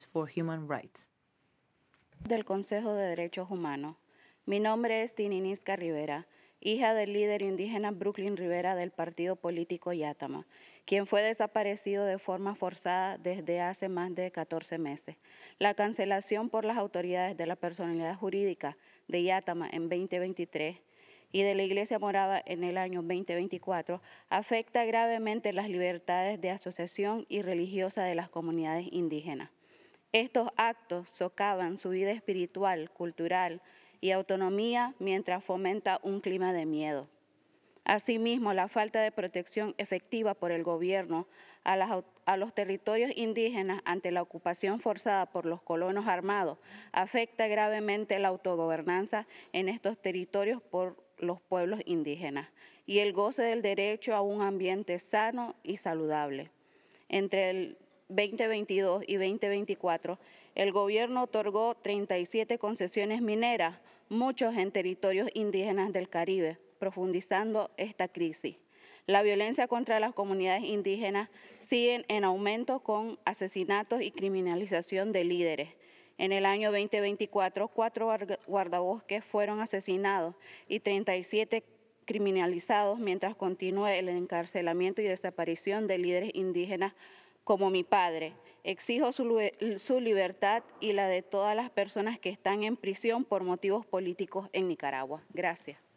for Human Rights. Del Consejo de Derechos Humanos. Mi nombre es Tininisca Rivera, hija del líder indígena Brooklyn Rivera del partido político Yátama, quien fue desaparecido de forma forzada desde hace más de 14 meses. La cancelación por las autoridades de la personalidad jurídica de Yátama en 2023 y de la Iglesia Morava en el año 2024 afecta gravemente las libertades de asociación y religiosa de las comunidades indígenas. Estos actos socavan su vida espiritual, cultural y autonomía mientras fomenta un clima de miedo. Asimismo, la falta de protección efectiva por el gobierno a los territorios indígenas ante la ocupación forzada por los colonos armados afecta gravemente la autogobernanza en estos territorios por los pueblos indígenas y el goce del derecho a un ambiente sano y saludable. Entre el 2022 y 2024, el gobierno otorgó 37 concesiones mineras, muchos en territorios indígenas del Caribe, profundizando esta crisis. La violencia contra las comunidades indígenas sigue en aumento con asesinatos y criminalización de líderes. En el año 2024, 4 guardabosques fueron asesinados y 37 criminalizados, mientras continúa el encarcelamiento y desaparición de líderes indígenas como mi padre. Exijo su libertad y la de todas las personas que están en prisión por motivos políticos en Nicaragua. Gracias.